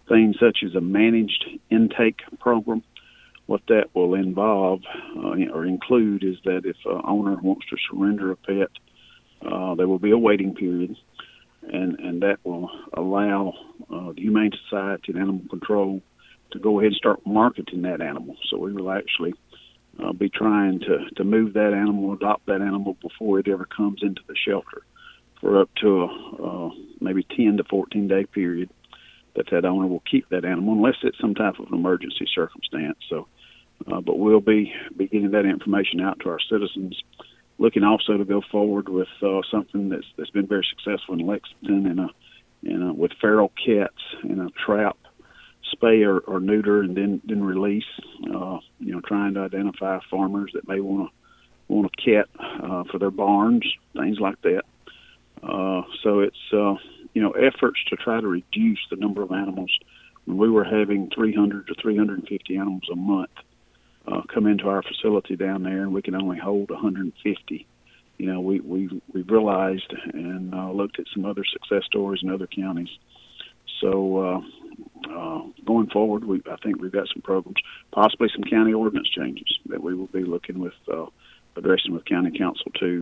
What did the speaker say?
things such as a managed intake program. What that will involve or include is that if an owner wants to surrender a pet, there will be a waiting period, and that will allow the Humane Society and Animal Control to go ahead and start marketing that animal. So we will actually be trying to move that animal, adopt that animal before it ever comes into the shelter for up to a maybe 10 to 14 day period that owner will keep that animal unless it's some type of an emergency circumstance. So, but we'll be getting that information out to our citizens, looking also to go forward with something that's been very successful in Lexington and with feral cats in a trap, spay or neuter, and then release. Trying to identify farmers that may want a cat for their barns, things like that. So it's efforts to try to reduce the number of animals. When we were having 300 to 350 animals a month come into our facility down there, and we can only hold 150. We've realized and looked at some other success stories in other counties. So going forward, I think we've got some programs, possibly some county ordinance changes that we will be looking with addressing with county council too.